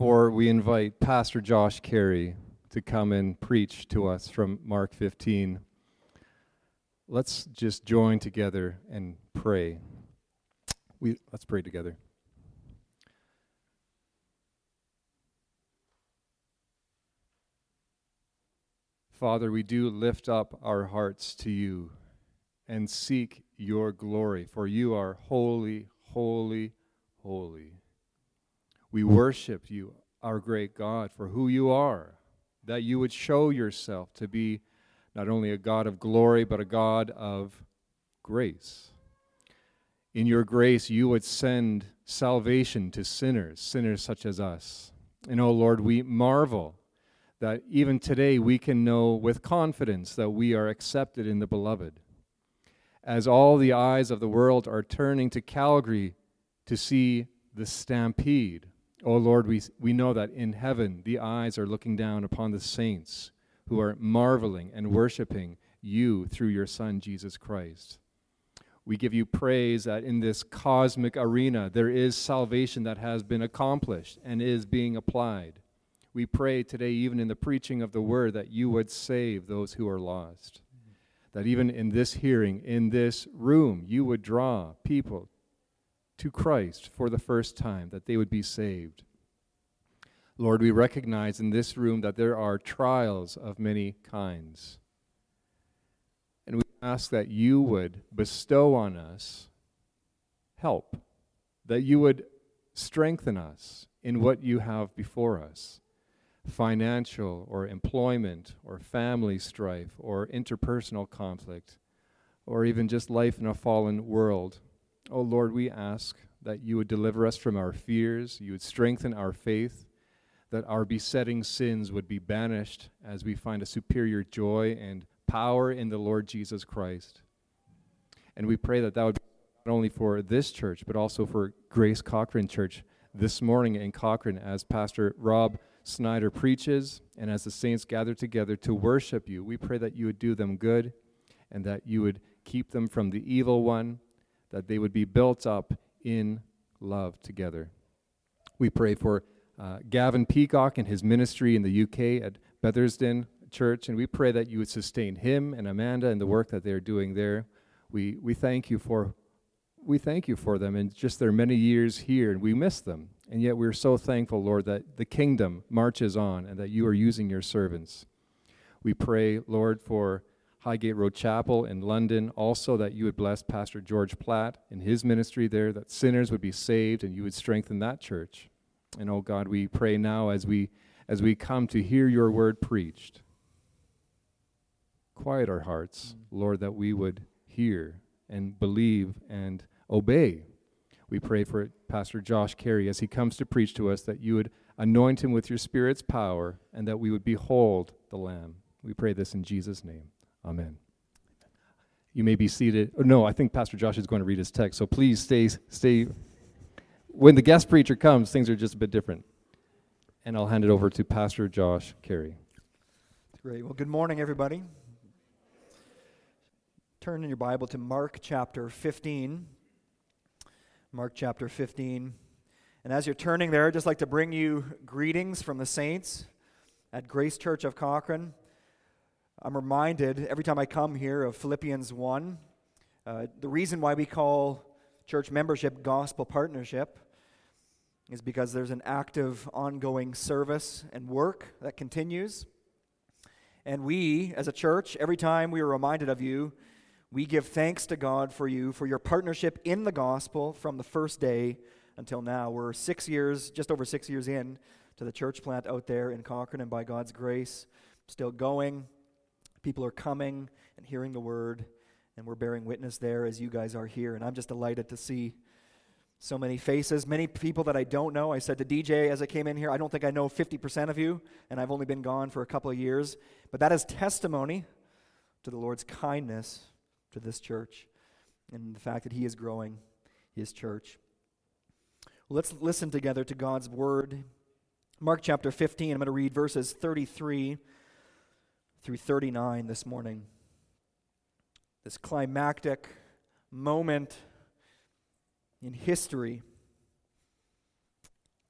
Or we invite Pastor Josh Carey to come and preach to us from Mark 15. Let's just join together and pray. Let's pray together. Father, we do lift up our hearts to you and seek your glory, for you are holy, holy, holy. We worship you, our great God, for who you are, that you would show yourself to be not only a God of glory, but a God of grace. In your grace, you would send salvation to sinners such as us. And, oh Lord, we marvel that even today we can know with confidence that we are accepted in the Beloved. As all the eyes of the world are turning to Calgary to see the stampede, oh Lord, we know that in heaven the eyes are looking down upon the saints who are marveling and worshiping you through your Son, Jesus Christ. We give you praise that in this cosmic arena there is salvation that has been accomplished and is being applied. We pray today, even in the preaching of the word, that you would save those who are lost. That even in this hearing, in this room, you would draw people to Christ for the first time, that they would be saved. Lord, we recognize in this room that there are trials of many kinds. And we ask that you would bestow on us help, that you would strengthen us in what you have before us, financial or employment or family strife or interpersonal conflict, or even just life in a fallen world. Oh Lord, we ask that you would deliver us from our fears, you would strengthen our faith, that our besetting sins would be banished as we find a superior joy and power in the Lord Jesus Christ. And we pray that would be not only for this church, but also for Grace Cochrane Church this morning in Cochrane as Pastor Rob Snyder preaches and as the saints gather together to worship you. We pray that you would do them good and that you would keep them from the evil one, that they would be built up in love together. We pray for Gavin Peacock and his ministry in the UK at Bethersden Church, and we pray that you would sustain him and Amanda and the work that they're doing there. We thank you for them and just their many years here, and we miss them. And yet we're so thankful, Lord, that the kingdom marches on and that you are using your servants. We pray, Lord, for Highgate Road Chapel in London, also that you would bless Pastor George Platt in his ministry there, that sinners would be saved and you would strengthen that church. And oh God, we pray now as we come to hear your word preached, quiet our hearts, Lord, that we would hear and believe and obey. We pray for Pastor Josh Carey as he comes to preach to us, that you would anoint him with your Spirit's power and that we would behold the Lamb. We pray this in Jesus' name. Amen. You may be seated. Oh, no, I think Pastor Josh is going to read his text, so please stay. When the guest preacher comes, things are just a bit different. And I'll hand it over to Pastor Josh Carey. Great. Well, good morning, everybody. Turn in your Bible to Mark chapter 15. Mark chapter 15. And as you're turning there, I'd just like to bring you greetings from the saints at Grace Church of Cochrane. I'm reminded every time I come here of Philippians 1. The reason why we call church membership gospel partnership is because there's an active, ongoing service and work that continues. And we, as a church, every time we are reminded of you, we give thanks to God for you, for your partnership in the gospel from the first day until now. We're 6 years, just over 6 years in to the church plant out there in Cochrane, and by God's grace, still going. People are coming and hearing the word, and we're bearing witness there as you guys are here. And I'm just delighted to see so many faces, many people that I don't know. I said to DJ as I came in here, I don't think I know 50% of you, and I've only been gone for a couple of years. But that is testimony to the Lord's kindness to this church and the fact that he is growing his church. Well, let's listen together to God's word. Mark chapter 15, I'm going to read verses 33 through 39 this morning. This climactic moment in history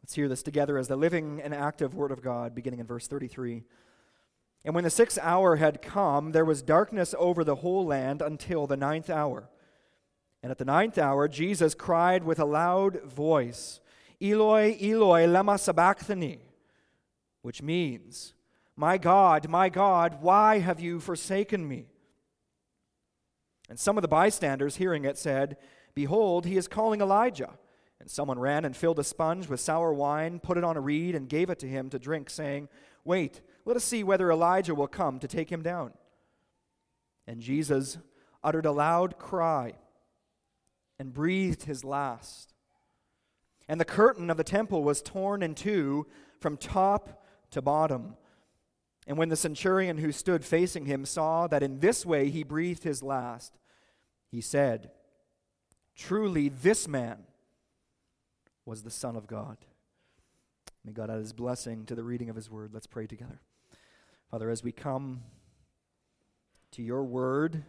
Let's hear this together as the living and active Word of God, beginning in verse 33. And when the 6th hour had come, there was darkness over the whole land until the 9th hour. And at the 9th hour, Jesus cried with a loud voice, Eloi, Eloi, lama sabachthani, which means, my God, why have you forsaken me? And some of the bystanders, hearing it, said, Behold, he is calling Elijah. And someone ran and filled a sponge with sour wine, put it on a reed, and gave it to him to drink, saying, Wait, let us see whether Elijah will come to take him down. And Jesus uttered a loud cry and breathed his last. And the curtain of the temple was torn in two from top to bottom. And when the centurion who stood facing him saw that in this way he breathed his last, he said, Truly this man was the Son of God. May God add his blessing to the reading of his word. Let's pray together. Father, as we come to your word,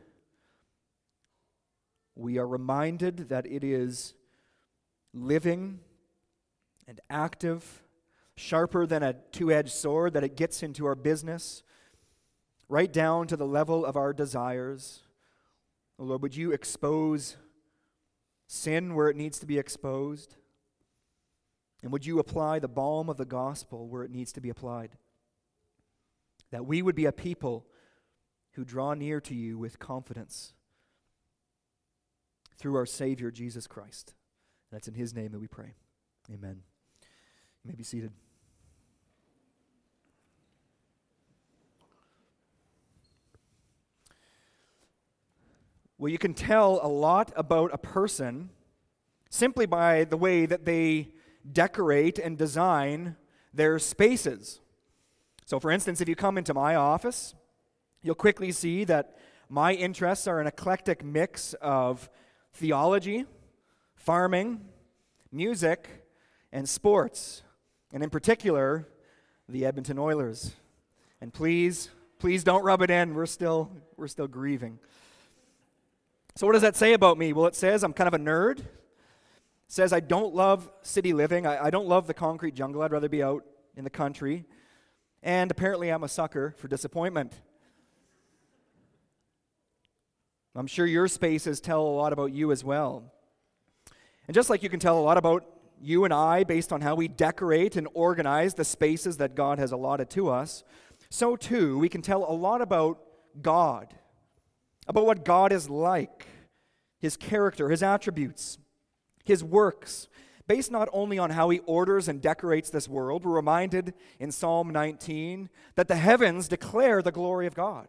we are reminded that it is living and active, sharper than a two-edged sword, that it gets into our business, right down to the level of our desires. Oh Lord, would you expose sin where it needs to be exposed? And would you apply the balm of the gospel where it needs to be applied? That we would be a people who draw near to you with confidence through our Savior, Jesus Christ. And it's in his name that we pray. Amen. You may be seated. Well, you can tell a lot about a person simply by the way that they decorate and design their spaces. So, for instance, if you come into my office, you'll quickly see that my interests are an eclectic mix of theology, farming, music, and sports, and in particular, the Edmonton Oilers. And please don't rub it in. We're still grieving. So what does that say about me? Well, it says I'm kind of a nerd. It says I don't love city living. I don't love the concrete jungle. I'd rather be out in the country. And apparently I'm a sucker for disappointment. I'm sure your spaces tell a lot about you as well. And just like you can tell a lot about you and I based on how we decorate and organize the spaces that God has allotted to us, so too we can tell a lot about God, about what God is like, his character, his attributes, his works, based not only on how he orders and decorates this world. We're reminded in Psalm 19 that the heavens declare the glory of God.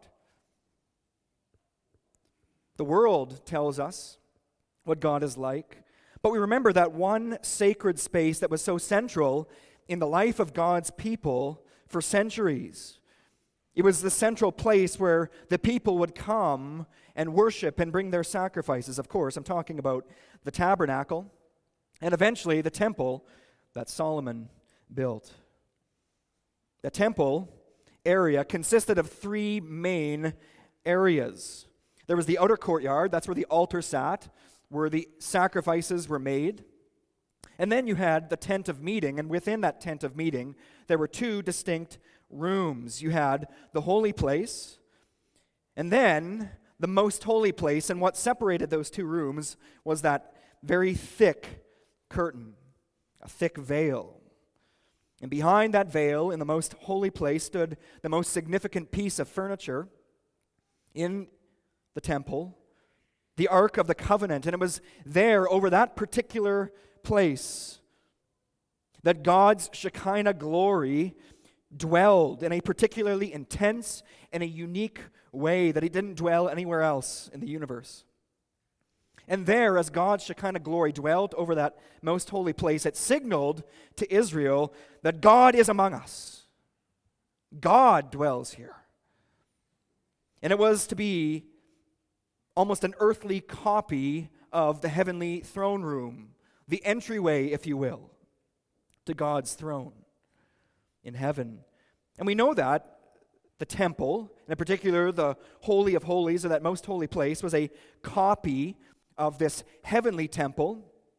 The world tells us what God is like, but we remember that one sacred space that was so central in the life of God's people for centuries. It was the central place where the people would come and worship and bring their sacrifices. Of course, I'm talking about the tabernacle and eventually the temple that Solomon built. The temple area consisted of three main areas. There was the outer courtyard, that's where the altar sat, where the sacrifices were made. And then you had the tent of meeting, and within that tent of meeting, there were two distinct rooms. You had the holy place, and then the most holy place, and what separated those two rooms was that very thick curtain, a thick veil. And behind that veil, in the most holy place, stood the most significant piece of furniture in the temple, the Ark of the Covenant. And it was there, over that particular place, that God's Shekinah glory dwelled in a particularly intense and a unique way that he didn't dwell anywhere else in the universe. And there, as God's Shekinah glory dwelt over that most holy place, it signaled to Israel that God is among us. God dwells here. And it was to be almost an earthly copy of the heavenly throne room, the entryway, if you will, to God's throne in heaven. And we know that the temple, and in particular the Holy of Holies, or that most holy place, was a copy of this heavenly temple.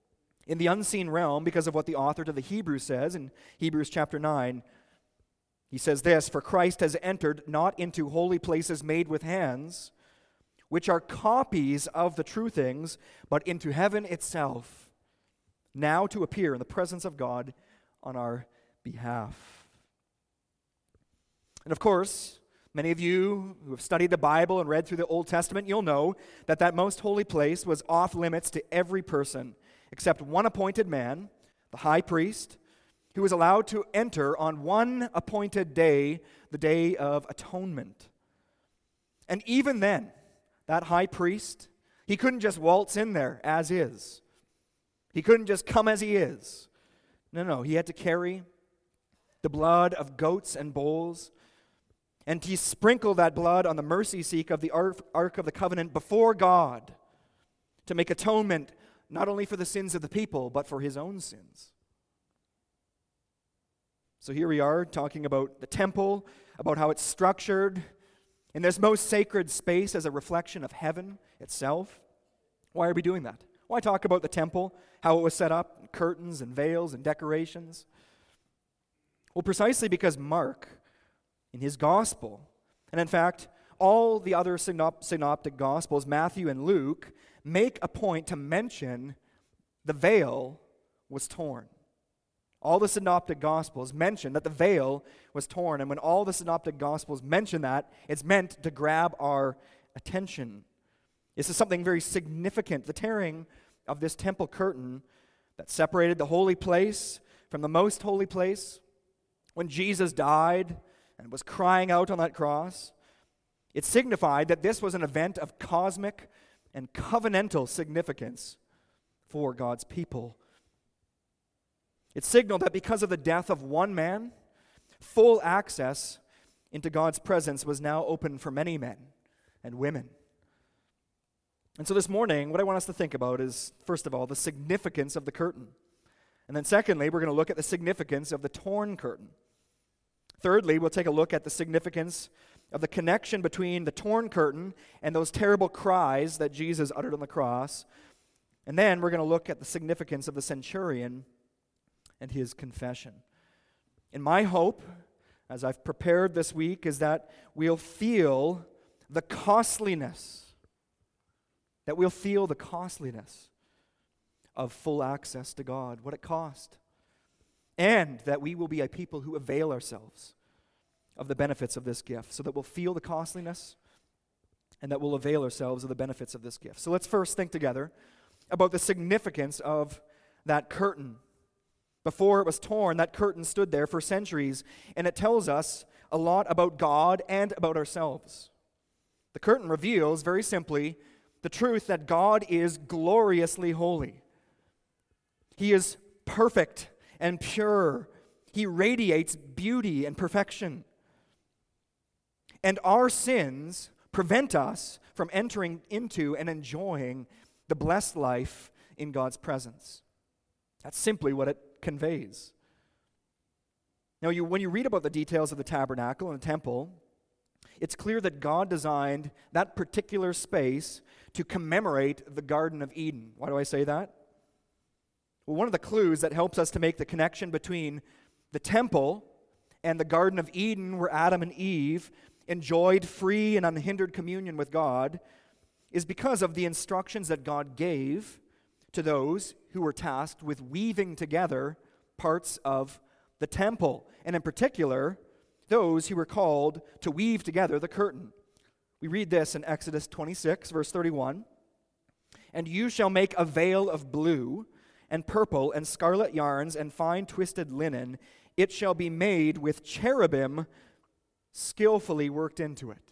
In the unseen realm, because of what the author to the Hebrews says in Hebrews chapter 9, he says this, "For Christ has entered not into holy places made with hands, which are copies of the true things, but into heaven itself, now to appear in the presence of God on our behalf." And of course, many of you who have studied the Bible and read through the Old Testament, you'll know that that most holy place was off limits to every person except one appointed man, the high priest, who was allowed to enter on one appointed day, the Day of Atonement. And even then, that high priest, he couldn't just waltz in there as is. He couldn't just come as he is. No, he had to carry the blood of goats and bulls, and he sprinkled that blood on the mercy seat of the Ark of the Covenant before God to make atonement not only for the sins of the people, but for his own sins. So here we are talking about the temple, about how it's structured in this most sacred space as a reflection of heaven itself. Why are we doing that? Why talk about the temple, how it was set up, curtains and veils and decorations? Well, precisely because Mark, in his gospel, and in fact, all the other synoptic gospels, Matthew and Luke, make a point to mention the veil was torn. All the synoptic gospels mention that the veil was torn, and when all the synoptic gospels mention that, it's meant to grab our attention. This is something very significant. The tearing of this temple curtain that separated the holy place from the most holy place, when Jesus died and was crying out on that cross, it signified that this was an event of cosmic and covenantal significance for God's people. It signaled that because of the death of one man, full access into God's presence was now open for many men and women. And so this morning, what I want us to think about is, first of all, the significance of the curtain. And then secondly, we're going to look at the significance of the torn curtain. Thirdly, we'll take a look at the significance of the connection between the torn curtain and those terrible cries that Jesus uttered on the cross. And then we're going to look at the significance of the centurion and his confession. And my hope, as I've prepared this week, is that we'll feel the costliness, of full access to God, what it cost, and that we will be a people who avail ourselves of the benefits of this gift, so that we'll feel the costliness and that we'll avail ourselves of the benefits of this gift. So let's first think together about the significance of that curtain. Before it was torn, that curtain stood there for centuries, and it tells us a lot about God and about ourselves. The curtain reveals, very simply, the truth that God is gloriously holy. He is perfect and pure. He radiates beauty and perfection. And our sins prevent us from entering into and enjoying the blessed life in God's presence. That's simply what it conveys. Now, when you read about the details of the tabernacle and the temple, it's clear that God designed that particular space to commemorate the Garden of Eden. Why do I say that? Well, one of the clues that helps us to make the connection between the temple and the Garden of Eden, where Adam and Eve enjoyed free and unhindered communion with God, is because of the instructions that God gave to those who were tasked with weaving together parts of the temple, and in particular, those who were called to weave together the curtain. We read this in Exodus 26, verse 31. "And you shall make a veil of blue and purple and scarlet yarns and fine twisted linen. It shall be made with cherubim skillfully worked into it."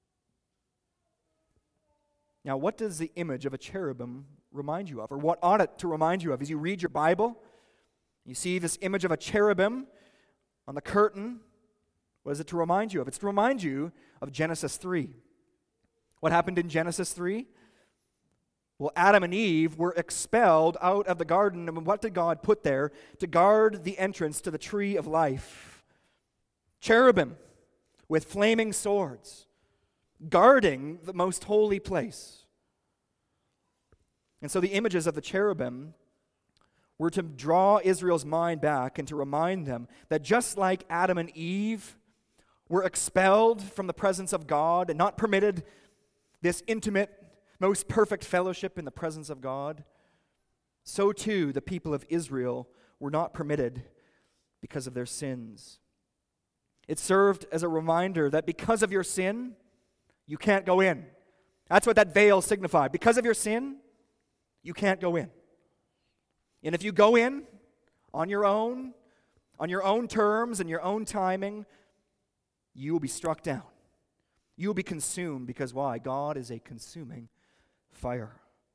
Now, what does the image of a cherubim remind you of? Or what ought it to remind you of? As you read your Bible, you see this image of a cherubim on the curtain. What is it to remind you of? It's to remind you of Genesis 3. What happened in Genesis 3? Well, Adam and Eve were expelled out of the garden, and what did God put there to guard the entrance to the tree of life? Cherubim with flaming swords, guarding the most holy place. And so the images of the cherubim were to draw Israel's mind back and to remind them that just like Adam and Eve were expelled from the presence of God and not permitted this intimate, most perfect fellowship in the presence of God, so too the people of Israel were not permitted because of their sins. It served as a reminder that because of your sin, you can't go in. That's what that veil signified. Because of your sin, you can't go in. And if you go in on your own terms and your own timing, you will be struck down. You will be consumed because why? God is a consuming fire.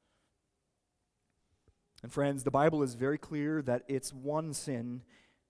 And friends, the Bible is very clear that it's one sin.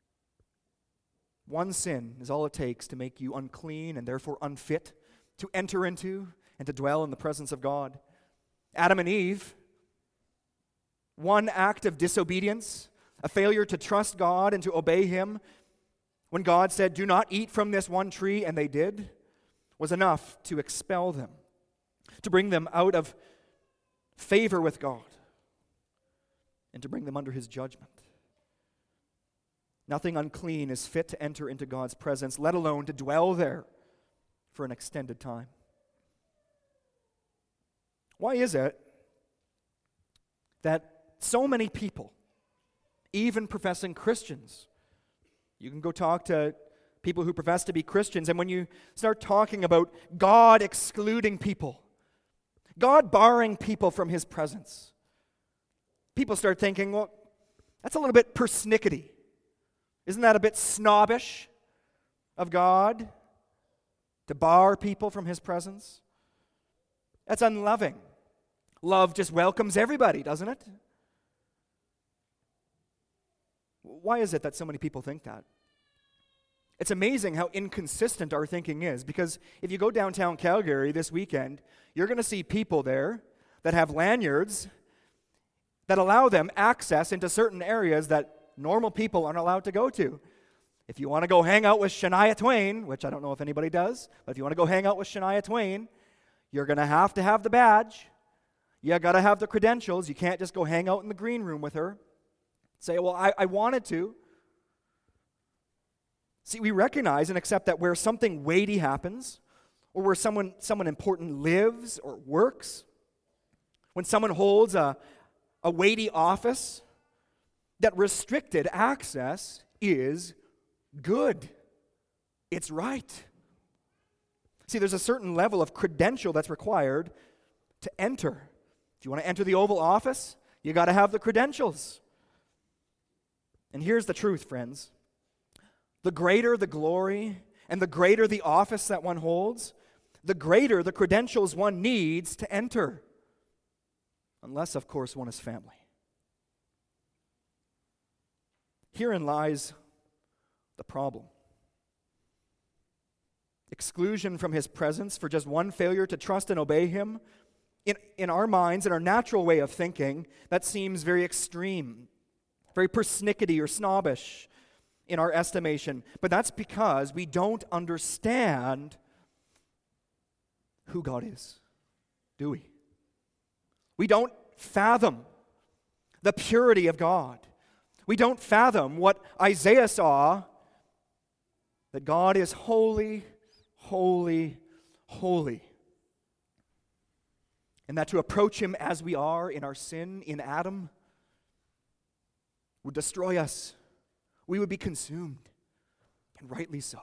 One sin is all it takes to make you unclean and therefore unfit to enter into and to dwell in the presence of God. Adam and Eve, one act of disobedience, a failure to trust God and to obey Him, when God said, "Do not eat from this one tree," and they did, was enough to expel them, to bring them out of favor with God, and to bring them under His judgment. Nothing unclean is fit to enter into God's presence, let alone to dwell there for an extended time. Why is it that so many people, even professing Christians, you can go talk to people who profess to be Christians, and when you start talking about God excluding people, God barring people from His presence, people start thinking, well, that's a little bit persnickety. Isn't that a bit snobbish of God to bar people from His presence? That's unloving. Love just welcomes everybody, doesn't it? Why is it that so many people think that? It's amazing how inconsistent our thinking is, because if you go downtown Calgary this weekend, you're going to see people there that have lanyards that allow them access into certain areas that normal people aren't allowed to go to. If you want to go hang out with Shania Twain, which I don't know if anybody does, but if you want to go hang out with Shania Twain, you're going to have the badge. You got to have the credentials. You can't just go hang out in the green room with her. Say, well, I wanted to. See, we recognize and accept that where something weighty happens, or where someone important lives or works, when someone holds a weighty office, that restricted access is good. It's right. See, there's a certain level of credential that's required to enter. If you want to enter the Oval Office, you got to have the credentials. And here's the truth, friends. The greater the glory and the greater the office that one holds, the greater the credentials one needs to enter. Unless, of course, one is family. Herein lies the problem. Exclusion from His presence for just one failure to trust and obey Him, in our minds, in our natural way of thinking, that seems very extreme, very persnickety or snobbish in our estimation. But that's because we don't understand who God is, do we? We don't fathom the purity of God. We don't fathom what Isaiah saw, that God is holy, holy, holy. And that to approach Him as we are in our sin in Adam would destroy us. We would be consumed, and rightly so.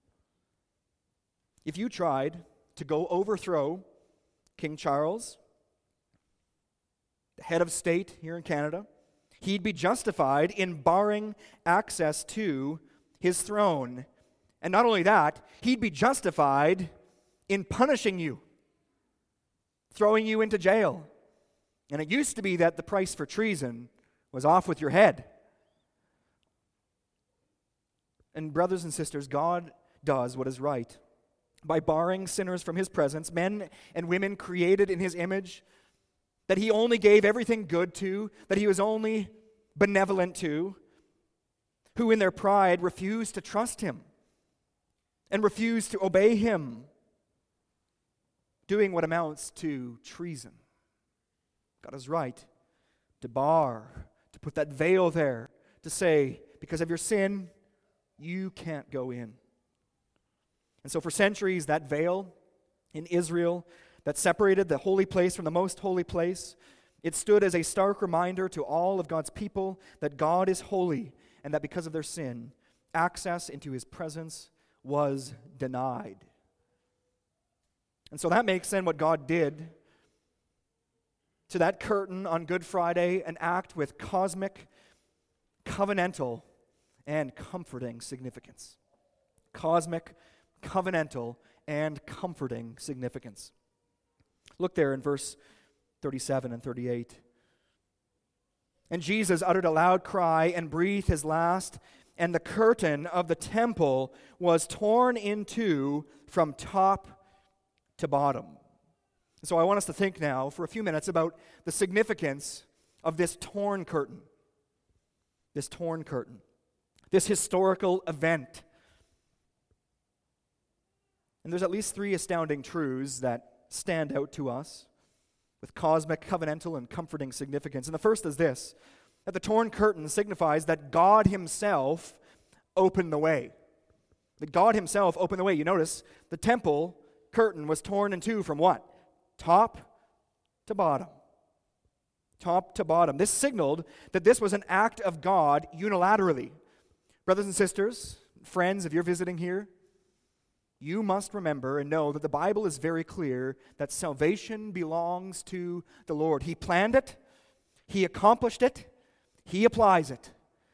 If you tried to go overthrow King Charles, the head of state here in Canada, he'd be justified in barring access to his throne. And not only that, he'd be justified in punishing you, throwing you into jail. And it used to be that the price for treason was off with your head. And brothers and sisters, God does what is right. By barring sinners from His presence, men and women created in His image, that He only gave everything good to, that He was only benevolent to, who in their pride refused to trust Him and refused to obey Him, doing what amounts to treason. God is right to bar, to put that veil there to say, because of your sin, you can't go in. And so for centuries, that veil in Israel that separated the holy place from the most holy place, it stood as a stark reminder to all of God's people that God is holy and that because of their sin, access into his presence was denied. And so that makes then what God did to that curtain on Good Friday an act with cosmic, covenantal, and comforting significance. Cosmic, covenantal, and comforting significance. Look there in verse 37 and 38. And Jesus uttered a loud cry and breathed his last, and the curtain of the temple was torn in two from top to bottom. So I want us to think now for a few minutes about the significance of this torn curtain. This torn curtain. This historical event. And there's at least three astounding truths that stand out to us with cosmic, covenantal, and comforting significance. And the first is this, that the torn curtain signifies that God himself opened the way. That God himself opened the way. You notice the temple curtain was torn in two from what? Top to bottom. Top to bottom. This signaled that this was an act of God unilaterally. Brothers and sisters, friends, if you're visiting here, you must remember and know that the Bible is very clear that salvation belongs to the Lord. He planned it, he accomplished it, he applies it.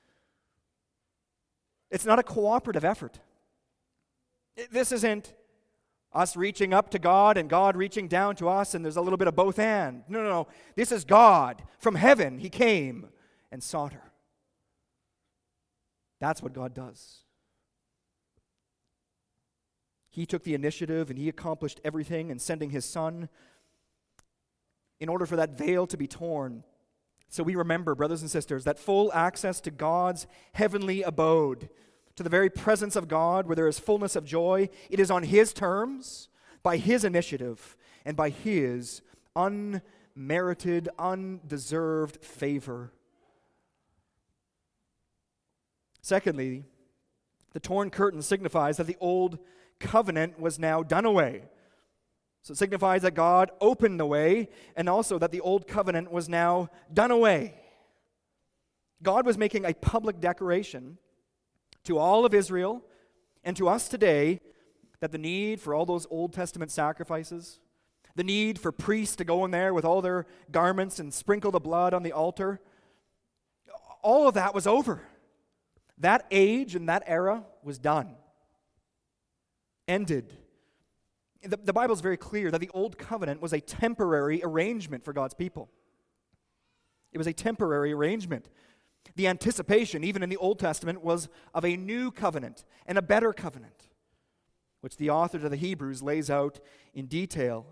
It's not a cooperative effort. This isn't us reaching up to God and God reaching down to us and there's a little bit of both and. No. This is God. From heaven, he came and sought her. That's what God does. He took the initiative and he accomplished everything in sending his Son in order for that veil to be torn. So we remember, brothers and sisters, that full access to God's heavenly abode, to the very presence of God where there is fullness of joy, it is on his terms, by his initiative, and by his unmerited, undeserved favor. Secondly, the torn curtain signifies that the old covenant was now done away. So it signifies that God opened the way and also that the old covenant was now done away. God was making a public declaration to all of Israel and to us today that the need for all those Old Testament sacrifices, the need for priests to go in there with all their garments and sprinkle the blood on the altar, all of that was over. That age and that era was done. Ended. The Bible is very clear that the old covenant was a temporary arrangement for God's people. It was a temporary arrangement. The anticipation, even in the Old Testament, was of a new covenant and a better covenant, which the author to the Hebrews lays out in detail.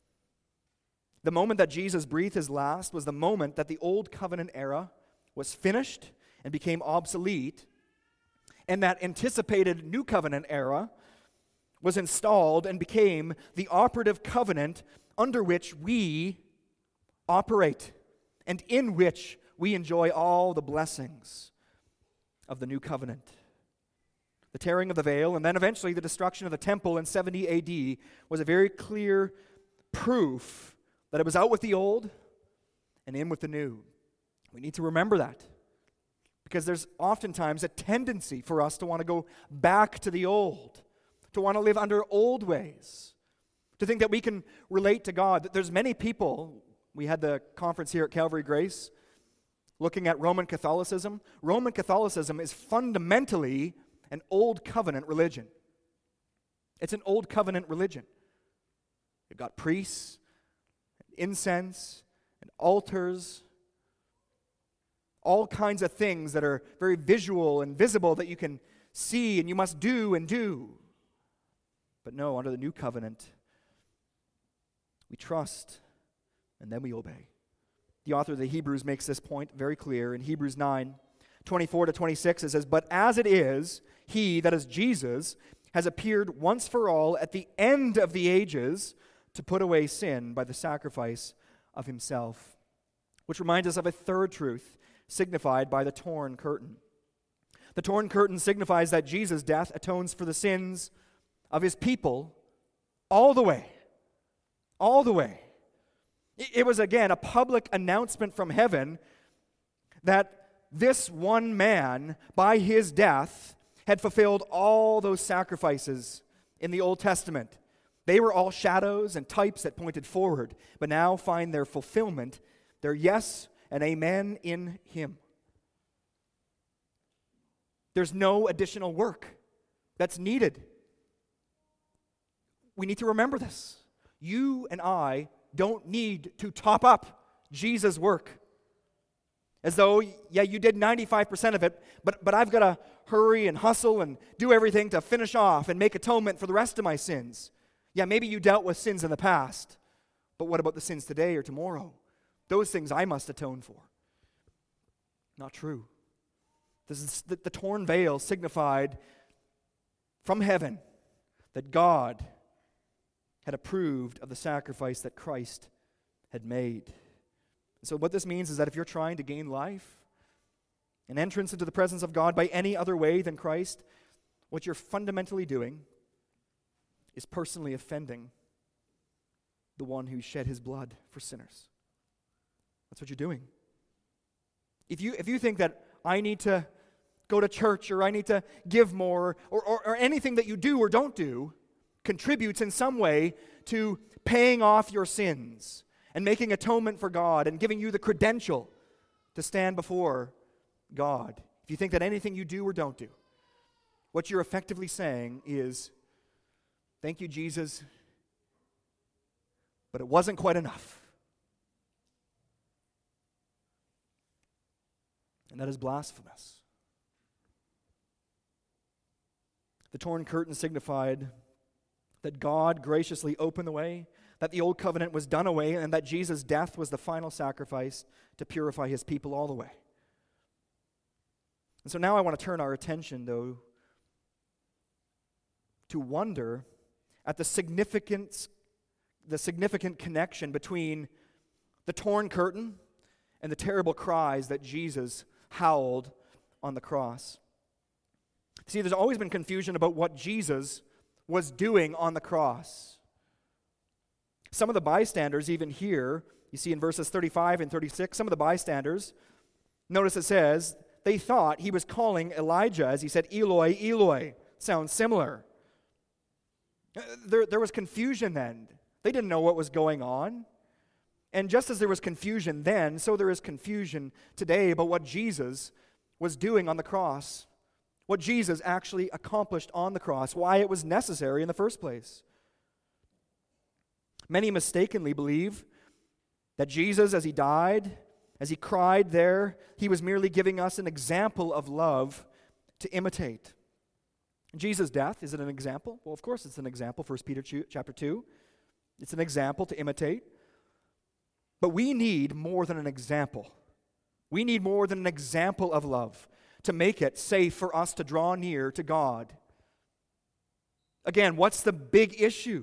The moment that Jesus breathed his last was the moment that the old covenant era was finished and became obsolete, and that anticipated new covenant era was installed and became the operative covenant under which we operate and in which we enjoy all the blessings of the new covenant. The tearing of the veil and then eventually the destruction of the temple in 70 AD was a very clear proof that it was out with the old and in with the new. We need to remember that because there's oftentimes a tendency for us to want to go back to the old, to want to live under old ways, to think that we can relate to God. There's many people, we had the conference here at Calvary Grace, looking at Roman Catholicism. Roman Catholicism is fundamentally an old covenant religion. It's an old covenant religion. You've got priests, incense, and altars, all kinds of things that are very visual and visible that you can see and you must do and do. But no, under the new covenant, we trust and then we obey. The author of the Hebrews makes this point very clear in Hebrews 9:24-26. It says, "But as it is, he, that is Jesus, has appeared once for all at the end of the ages to put away sin by the sacrifice of himself." Which reminds us of a third truth signified by the torn curtain. The torn curtain signifies that Jesus' death atones for the sins of his people all the way. All the way. It was, again, a public announcement from heaven that this one man, by his death, had fulfilled all those sacrifices in the Old Testament. They were all shadows and types that pointed forward, but now find their fulfillment, their yes and amen in him. There's no additional work that's needed. We need to remember this. You and I don't need to top up Jesus' work. As though, yeah, you did 95% of it, but I've got to hurry and hustle and do everything to finish off and make atonement for the rest of my sins. Yeah, maybe you dealt with sins in the past, but what about the sins today or tomorrow? Those things I must atone for. Not true. This is the torn veil signified from heaven that God had approved of the sacrifice that Christ had made. So what this means is that if you're trying to gain life, an entrance into the presence of God by any other way than Christ, what you're fundamentally doing is personally offending the one who shed his blood for sinners. That's what you're doing. If you think that I need to go to church or I need to give more or anything that you do or don't do contributes in some way to paying off your sins and making atonement for God and giving you the credential to stand before God. If you think that anything you do or don't do, what you're effectively saying is, thank you, Jesus, but it wasn't quite enough. And that is blasphemous. The torn curtain signified that God graciously opened the way, that the old covenant was done away, and that Jesus' death was the final sacrifice to purify his people all the way. And so now I want to turn our attention, though, to wonder at the significant connection between the torn curtain and the terrible cries that Jesus howled on the cross. See, there's always been confusion about what Jesus was doing on the cross. Some of the bystanders, even here, you see in verses 35 and 36, some of the bystanders, notice it says, they thought he was calling Elijah as he said, Eloi, Eloi. Sounds similar. There was confusion then. They didn't know what was going on. And just as there was confusion then, so there is confusion today about what Jesus was doing on the cross, what Jesus actually accomplished on the cross, why it was necessary in the first place. Many mistakenly believe that Jesus, as he died, as he cried there, he was merely giving us an example of love to imitate. Jesus' death, is it an example? Well, of course it's an example, 1 Peter chapter 2. It's an example to imitate. But we need more than an example. We need more than an example of love to make it safe for us to draw near to God. Again, what's the big issue?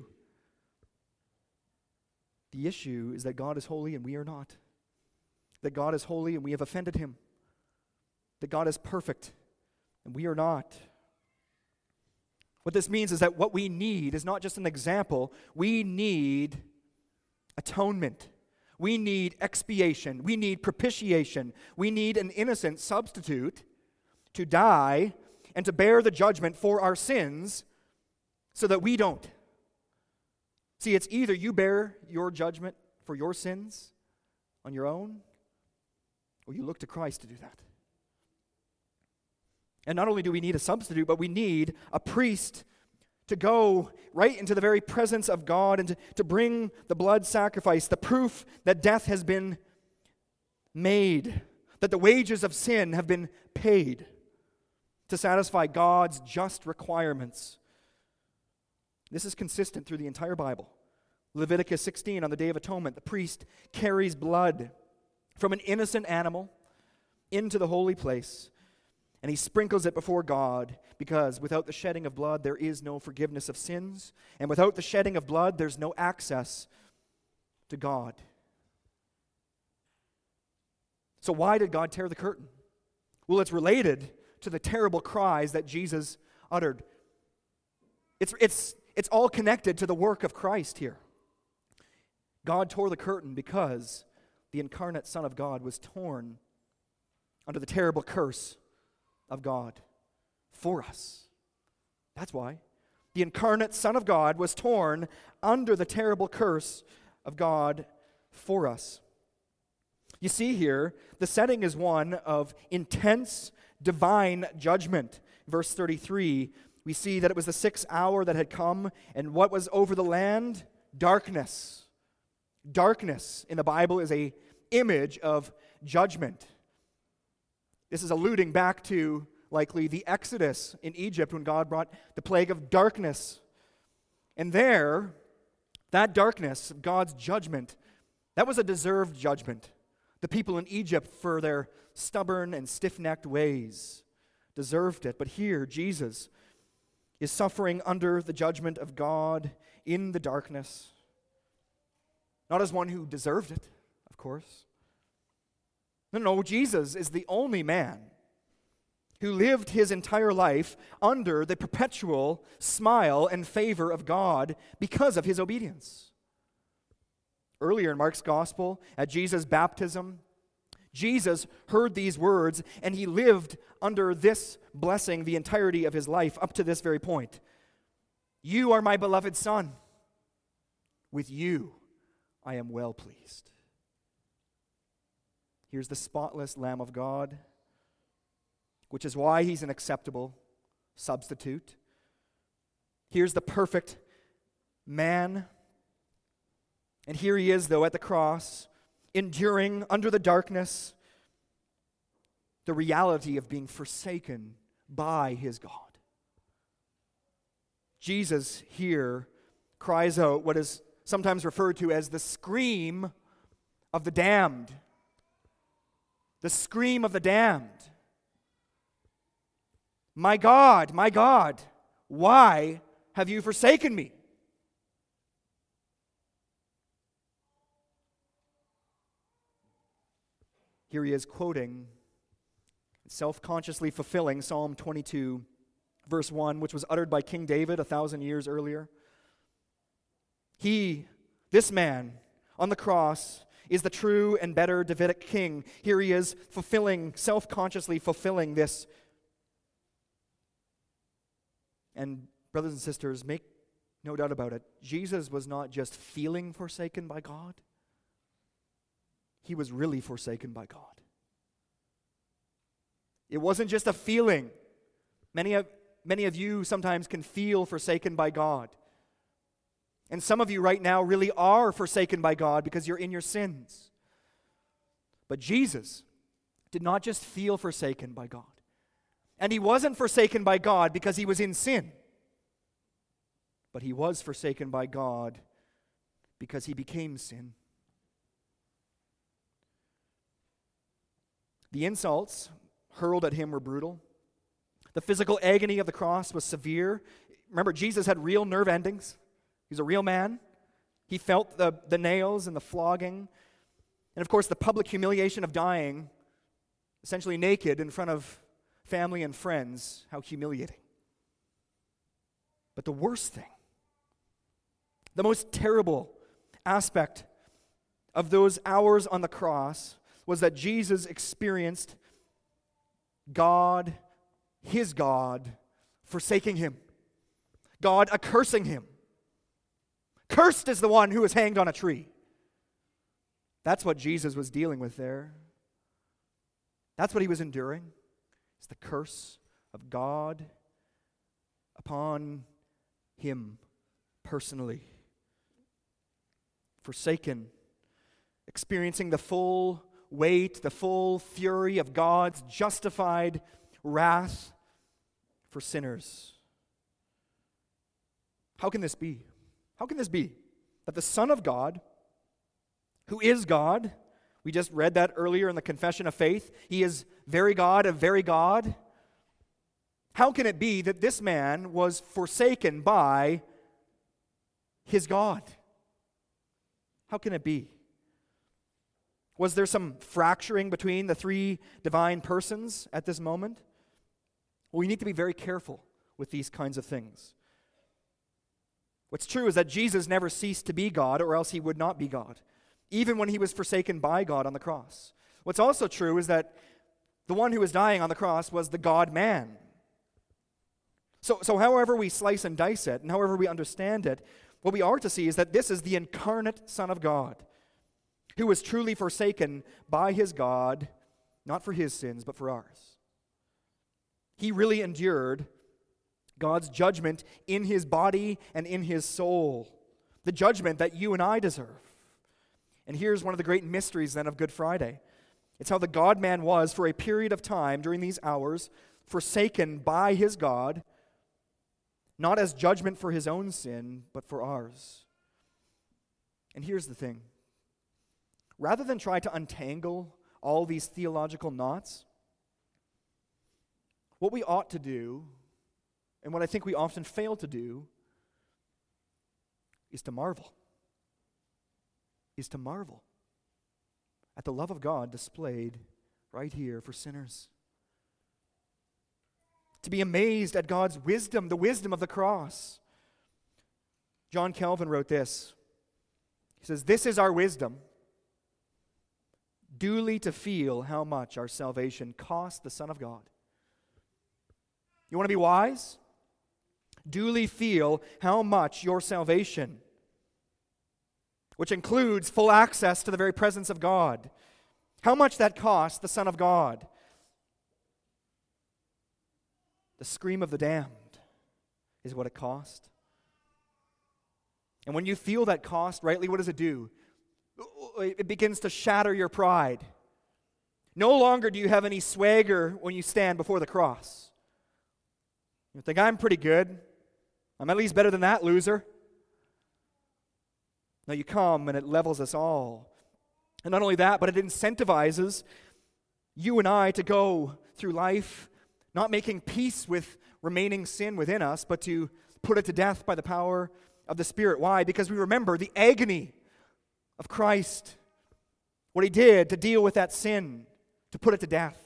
The issue is that God is holy and we are not. That God is holy and we have offended him. That God is perfect and we are not. What this means is that what we need is not just an example. We need atonement. We need expiation. We need propitiation. We need an innocent substitute to die and to bear the judgment for our sins so that we don't. See, it's either you bear your judgment for your sins on your own, or you look to Christ to do that. And not only do we need a substitute, but we need a priest to go right into the very presence of God and to bring the blood sacrifice, the proof that death has been made, that the wages of sin have been paid to satisfy God's just requirements. This is consistent through the entire Bible. Leviticus 16, on the Day of Atonement, the priest carries blood from an innocent animal into the holy place, and he sprinkles it before God, because without the shedding of blood, there is no forgiveness of sins, and without the shedding of blood, there's no access to God. So why did God tear the curtain? Well, it's related to the terrible cries that Jesus uttered. It's all connected to the work of Christ here. God tore the curtain because the incarnate Son of God was torn under the terrible curse of God for us. That's why. The incarnate Son of God was torn under the terrible curse of God for us. You see here, the setting is one of intense divine judgment. Verse 33, we see that it was the 6th hour that had come, and what was over the land? Darkness. Darkness in the Bible is an image of judgment. This is alluding back to, likely, the Exodus in Egypt when God brought the plague of darkness. And there, that darkness, God's judgment, that was a deserved judgment. The people in Egypt, for their stubborn and stiff-necked ways, deserved it. But here, Jesus is suffering under the judgment of God in the darkness. Not as one who deserved it, of course. No, Jesus is the only man who lived his entire life under the perpetual smile and favor of God because of his obedience. Earlier in Mark's gospel, at Jesus' baptism, Jesus heard these words, and he lived under this blessing the entirety of his life up to this very point. You are my beloved Son. With you I am well pleased. Here's the spotless Lamb of God, which is why he's an acceptable substitute. Here's the perfect man. And here he is, though, at the cross, enduring under the darkness the reality of being forsaken by his God. Jesus here cries out what is sometimes referred to as the scream of the damned. The scream of the damned. My God, why have you forsaken me? Here he is quoting, self-consciously fulfilling Psalm 22, verse 1, which was uttered by King David 1,000 years earlier. This man on the cross, is the true and better Davidic king. Here he is self-consciously fulfilling this. And brothers and sisters, make no doubt about it, Jesus was not just feeling forsaken by God. He was really forsaken by God. It wasn't just a feeling. Many of you sometimes can feel forsaken by God. And some of you right now really are forsaken by God because you're in your sins. But Jesus did not just feel forsaken by God. And he wasn't forsaken by God because he was in sin. But he was forsaken by God because he became sin. The insults hurled at him were brutal. The physical agony of the cross was severe. Remember, Jesus had real nerve endings. He's a real man. He felt the nails and the flogging. And of course, the public humiliation of dying, essentially naked in front of family and friends. How humiliating. But the worst thing, the most terrible aspect of those hours on the cross was that Jesus experienced God, his God, forsaking him. God accursing him. Cursed is the one who is hanged on a tree. That's what Jesus was dealing with there. That's what he was enduring. It's the curse of God upon him personally. Forsaken, experiencing the full weight, the full fury of God's justified wrath for sinners. How can this be? How can this be that the Son of God, who is God, we just read that earlier in the Confession of Faith, he is very God of very God. How can it be that this man was forsaken by his God? How can it be? Was there some fracturing between the three divine persons at this moment? Well, we need to be very careful with these kinds of things. What's true is that Jesus never ceased to be God, or else he would not be God, even when he was forsaken by God on the cross. What's also true is that the one who was dying on the cross was the God-man. So however we slice and dice it, and however we understand it, what we are to see is that this is the incarnate Son of God, who was truly forsaken by his God, not for his sins, but for ours. He really endured God's judgment in his body and in his soul, the judgment that you and I deserve. And here's one of the great mysteries then of Good Friday. It's how the God-man was for a period of time during these hours, forsaken by his God, not as judgment for his own sin, but for ours. And here's the thing. Rather than try to untangle all these theological knots, what we ought to do, and what I think we often fail to do, is to marvel. Is to marvel at the love of God displayed right here for sinners. To be amazed at God's wisdom, the wisdom of the cross. John Calvin wrote this. He says, "This is our wisdom, duly to feel how much our salvation cost the Son of God." You want to be wise? Duly feel how much your salvation, which includes full access to the very presence of God, how much that cost the Son of God. The scream of the damned is what it cost. And when you feel that cost, rightly, what does it do? It begins to shatter your pride. No longer do you have any swagger when you stand before the cross. You think, I'm pretty good. I'm at least better than that loser. No, you come and it levels us all. And not only that, but it incentivizes you and I to go through life not making peace with remaining sin within us, but to put it to death by the power of the Spirit. Why? Because we remember the agony of Christ, what he did to deal with that sin, to put it to death.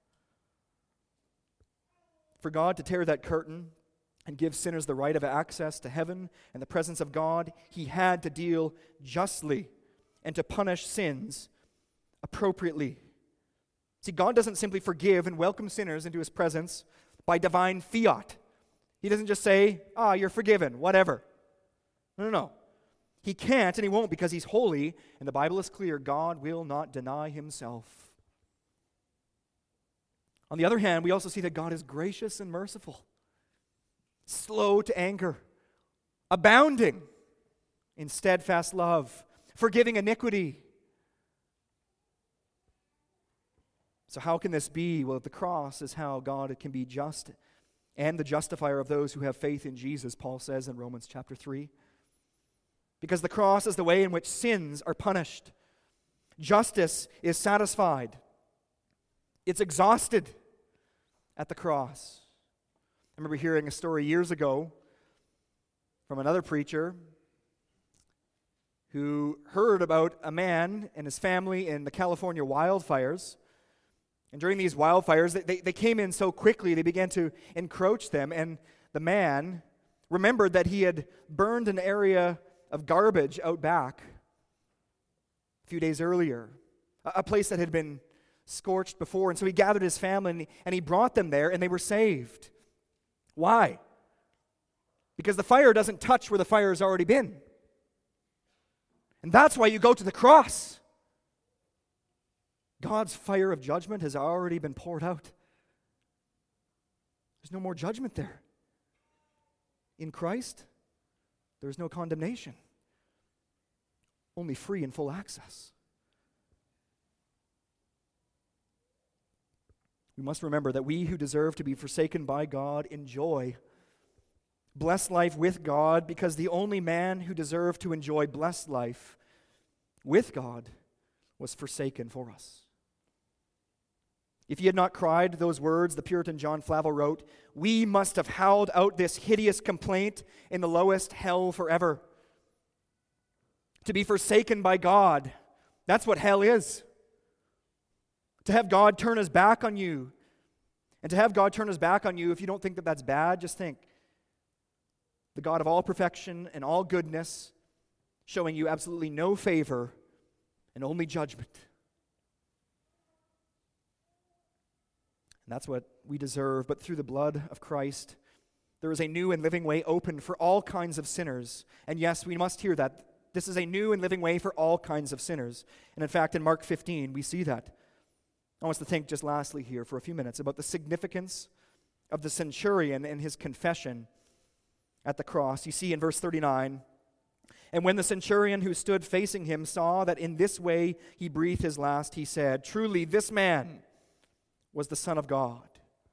For God to tear that curtain and give sinners the right of access to heaven and the presence of God, he had to deal justly and to punish sins appropriately. See, God doesn't simply forgive and welcome sinners into his presence by divine fiat. He doesn't just say, you're forgiven, whatever. No. He can't and he won't because he's holy, and the Bible is clear, God will not deny himself. On the other hand, we also see that God is gracious and merciful, slow to anger, abounding in steadfast love, forgiving iniquity. So how can this be? Well, the cross is how God can be just and the justifier of those who have faith in Jesus, Paul says in Romans chapter 3. Because the cross is the way in which sins are punished. Justice is satisfied. It's exhausted at the cross. I remember hearing a story years ago from another preacher who heard about a man and his family in the California wildfires. And during these wildfires, they came in so quickly, they began to encroach them. And the man remembered that he had burned an area of garbage out back a few days earlier, a place that had been scorched before. And so he gathered his family and he brought them there, and they were saved. Why? Because the fire doesn't touch where the fire has already been. And that's why you go to the cross. God's fire of judgment has already been poured out. There's no more judgment there. In Christ, there's no condemnation. Only free and full access. We must remember that we who deserve to be forsaken by God enjoy blessed life with God, because the only man who deserved to enjoy blessed life with God was forsaken for us. If he had not cried those words, the Puritan John Flavel wrote, we must have howled out this hideous complaint in the lowest hell forever. To be forsaken by God, that's what hell is. To have God turn his back on you. And to have God turn his back on you, if you don't think that that's bad, just think. The God of all perfection and all goodness, showing you absolutely no favor and only judgment. And that's what we deserve. But through the blood of Christ, there is a new and living way opened for all kinds of sinners. And yes, we must hear that. This is a new and living way for all kinds of sinners. And in fact, in Mark 15, we see that. I want us to think just lastly here for a few minutes about the significance of the centurion and his confession at the cross. You see in verse 39, and when the centurion who stood facing him saw that in this way he breathed his last, he said, truly this man was the Son of God.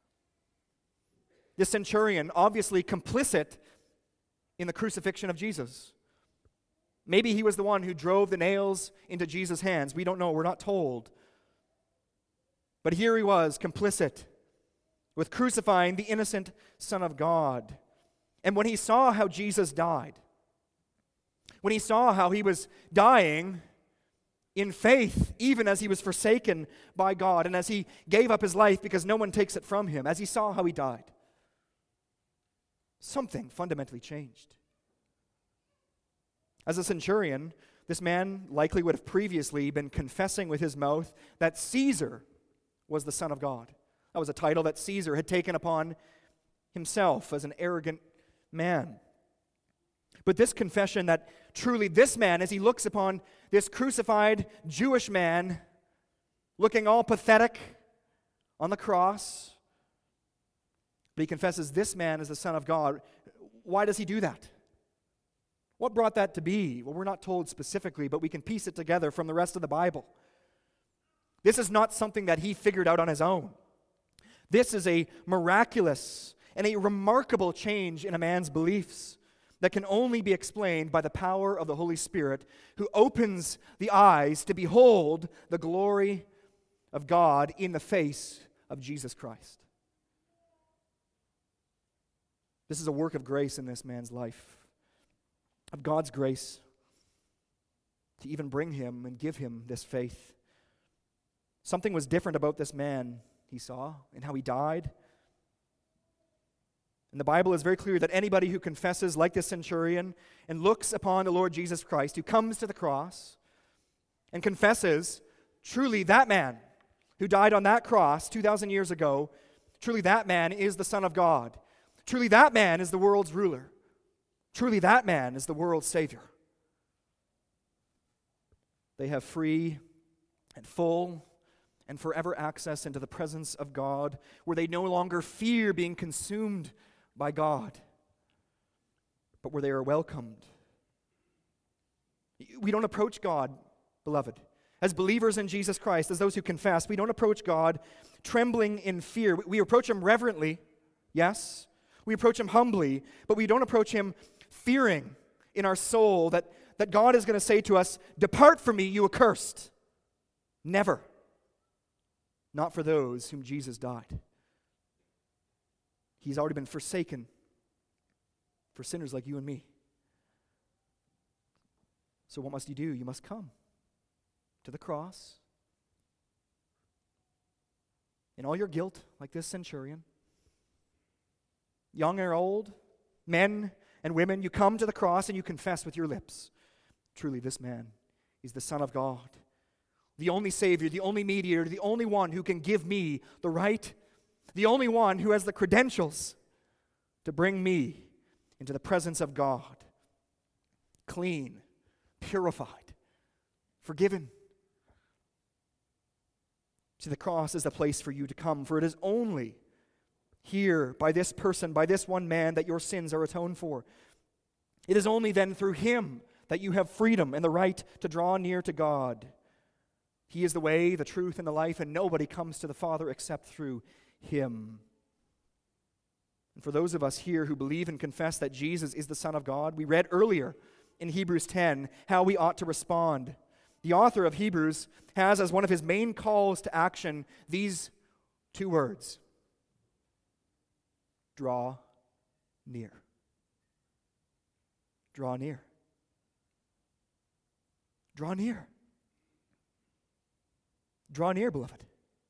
This centurion, obviously complicit in the crucifixion of Jesus. Maybe he was the one who drove the nails into Jesus' hands. We don't know. We're not told. But here he was, complicit with crucifying the innocent Son of God. And when he saw how Jesus died, when he saw how he was dying in faith, even as he was forsaken by God, and as he gave up his life because no one takes it from him, as he saw how he died, something fundamentally changed. As a centurion, this man likely would have previously been confessing with his mouth that Caesar was the Son of God. That was a title that Caesar had taken upon himself as an arrogant man. But this confession that truly this man, as he looks upon this crucified Jewish man, looking all pathetic on the cross, but he confesses this man is the Son of God. Why does he do that? What brought that to be? Well, we're not told specifically, but we can piece it together from the rest of the Bible. This is not something that he figured out on his own. This is a miraculous and a remarkable change in a man's beliefs that can only be explained by the power of the Holy Spirit, who opens the eyes to behold the glory of God in the face of Jesus Christ. This is a work of grace in this man's life, of God's grace to even bring him and give him this faith. Something was different about this man, he saw, and how he died. And the Bible is very clear that anybody who confesses like this centurion and looks upon the Lord Jesus Christ, who comes to the cross and confesses, truly that man who died on that cross 2,000 years ago, truly that man is the Son of God. Truly that man is the world's ruler. Truly that man is the world's Savior. They have free and full and forever access into the presence of God, where they no longer fear being consumed by God, but where they are welcomed. We don't approach God, beloved, as believers in Jesus Christ, as those who confess. We don't approach God trembling in fear. We approach him reverently, yes. We approach him humbly, but we don't approach him fearing in our soul that God is going to say to us, "Depart from me, you accursed." Never. Not for those whom Jesus died. He's already been forsaken for sinners like you and me. So what must you do? You must come to the cross in all your guilt, like this centurion. Young or old, men and women, you come to the cross and you confess with your lips, truly this man is the Son of God, the only Savior, the only mediator, the only one who can give me the right, the only one who has the credentials to bring me into the presence of God, clean, purified, forgiven. See, the cross is the place for you to come, for it is only here, by this person, by this one man, that your sins are atoned for. It is only then through him that you have freedom and the right to draw near to God. He is the way, the truth, and the life, and nobody comes to the Father except through him. And for those of us here who believe and confess that Jesus is the Son of God, we read earlier in Hebrews 10 how we ought to respond. The author of Hebrews has as one of his main calls to action these two words: draw near. Draw near. Draw near. Draw near, beloved.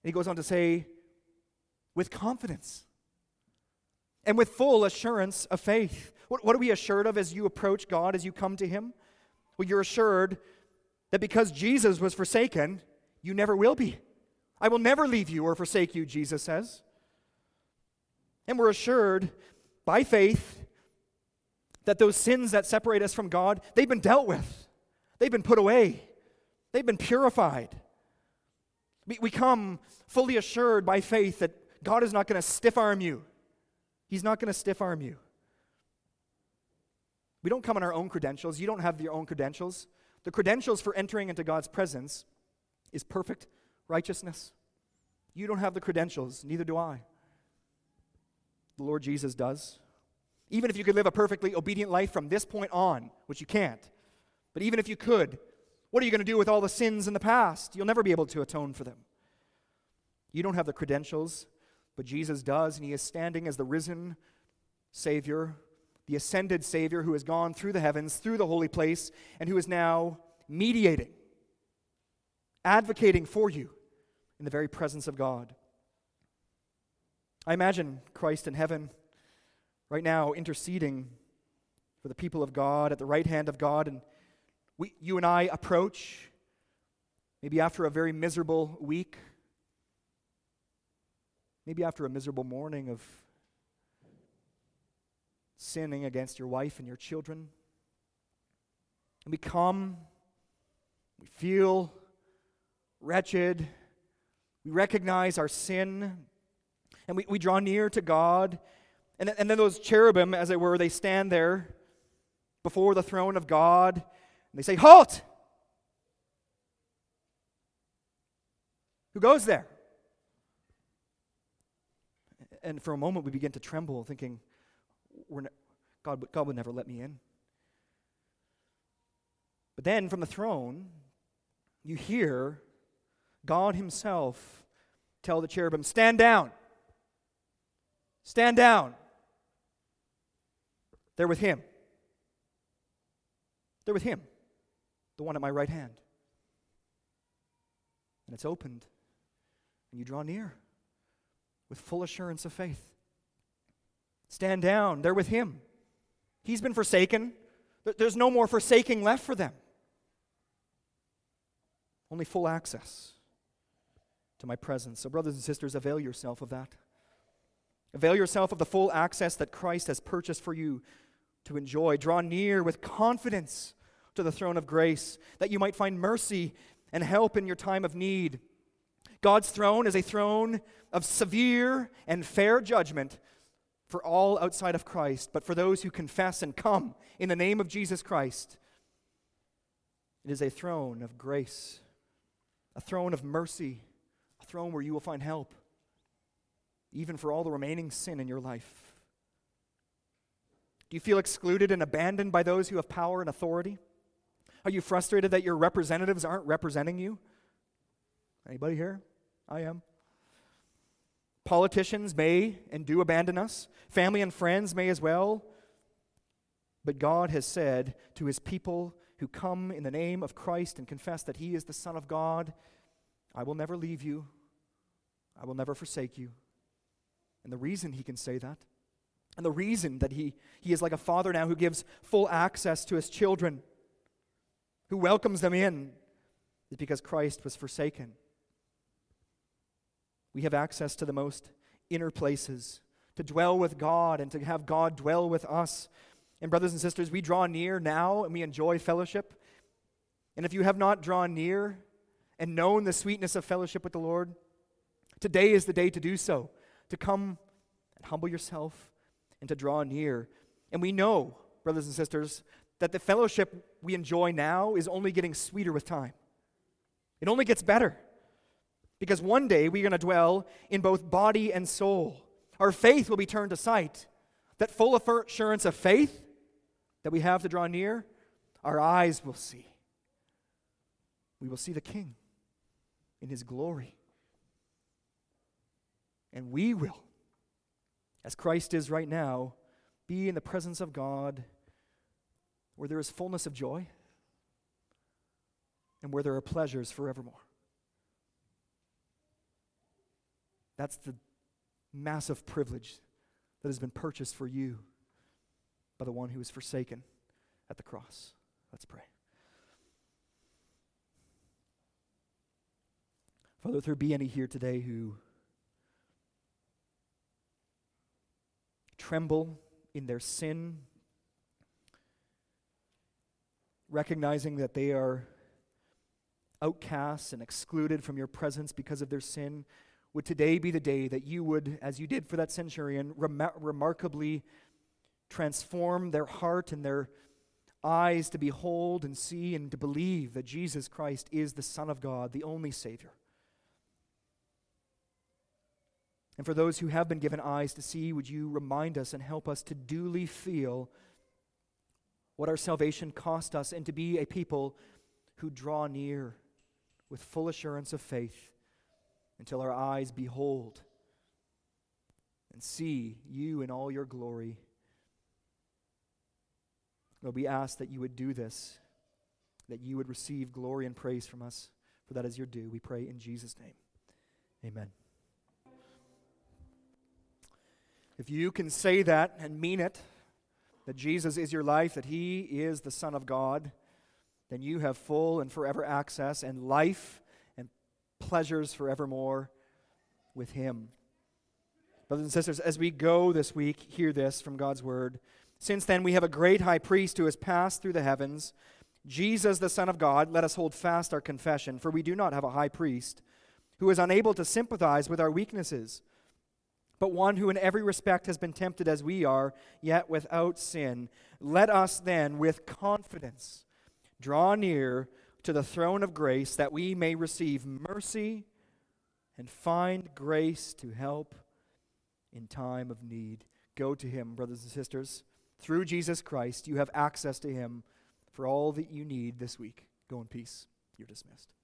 he goes on to say, with confidence and with full assurance of faith. What are we assured of as you approach God, as you come to him? Well, you're assured that because Jesus was forsaken, you never will be. I will never leave you or forsake you, Jesus says. And we're assured by faith that those sins that separate us from God, they've been dealt with. They've been put away. They've been purified. We come fully assured by faith that God is not going to stiff-arm you. He's not going to stiff-arm you. We don't come on our own credentials. You don't have your own credentials. The credentials for entering into God's presence is perfect righteousness. You don't have the credentials, neither do I. The Lord Jesus does. Even if you could live a perfectly obedient life from this point on, which you can't, but even if you could, what are you going to do with all the sins in the past? You'll never be able to atone for them. You don't have the credentials, but Jesus does, and he is standing as the risen Savior, the ascended Savior who has gone through the heavens, through the holy place, and who is now mediating, advocating for you in the very presence of God. I imagine Christ in heaven right now interceding for the people of God at the right hand of God, and you and I approach maybe after a very miserable week, maybe after a miserable morning of sinning against your wife and your children. And we come, we feel wretched, we recognize our sin, and we draw near to God. And then those cherubim, as it were, they stand there before the throne of God, and they say, "Halt! Who goes there?" And for a moment we begin to tremble, thinking, God would never let me in. But then from the throne, you hear God himself tell the cherubim, "Stand down. Stand down." They're with him. They're with him, the one at my right hand. And it's opened, and you draw near with full assurance of faith. Stand down. They're with him. He's been forsaken. There's no more forsaking left for them. Only full access to my presence. So brothers and sisters, avail yourself of that. Avail yourself of the full access that Christ has purchased for you to enjoy. Draw near with confidence to the throne of grace, that you might find mercy and help in your time of need. God's throne is a throne of severe and fair judgment for all outside of Christ, but for those who confess and come in the name of Jesus Christ, it is a throne of grace, a throne of mercy, a throne where you will find help, even for all the remaining sin in your life. Do you feel excluded and abandoned by those who have power and authority? Are you frustrated that your representatives aren't representing you? Anybody here? I am. Politicians may and do abandon us. Family and friends may as well. But God has said to his people who come in the name of Christ and confess that he is the Son of God, "I will never leave you. I will never forsake you." And the reason he can say that, and the reason that he is like a father now who gives full access to his children, who welcomes them in, is because Christ was forsaken. We have access to the most inner places, to dwell with God and to have God dwell with us. And brothers and sisters, we draw near now and we enjoy fellowship. And if you have not drawn near and known the sweetness of fellowship with the Lord, today is the day to do so, to come and humble yourself and to draw near. And we know, brothers and sisters, that the fellowship we enjoy now is only getting sweeter with time. It only gets better. Because one day we're going to dwell in both body and soul. Our faith will be turned to sight. That full assurance of faith that we have to draw near, our eyes will see. We will see the King in his glory. And we will, as Christ is right now, be in the presence of God where there is fullness of joy and where there are pleasures forevermore. That's the massive privilege that has been purchased for you by the one who was forsaken at the cross. Let's pray. Father, if there be any here today who tremble in their sin, recognizing that they are outcasts and excluded from your presence because of their sin, would today be the day that you would, as you did for that centurion, remarkably transform their heart and their eyes to behold and see and to believe that Jesus Christ is the Son of God, the only Savior. And for those who have been given eyes to see, would you remind us and help us to duly feel what our salvation cost us and to be a people who draw near with full assurance of faith until our eyes behold and see you in all your glory. Lord, we ask that you would do this, that you would receive glory and praise from us, for that is your due. We pray in Jesus' name. Amen. If you can say that and mean it, that Jesus is your life, that he is the Son of God, then you have full and forever access and life and pleasures forevermore with him. Brothers and sisters, as we go this week, hear this from God's word. Since then we have a great high priest who has passed through the heavens, Jesus the Son of God. Let us hold fast our confession, for we do not have a high priest who is unable to sympathize with our weaknesses, but one who in every respect has been tempted as we are, yet without sin. Let us then with confidence draw near to the throne of grace, that we may receive mercy and find grace to help in time of need. Go to him, brothers and sisters. Through Jesus Christ, you have access to him for all that you need this week. Go in peace. You're dismissed.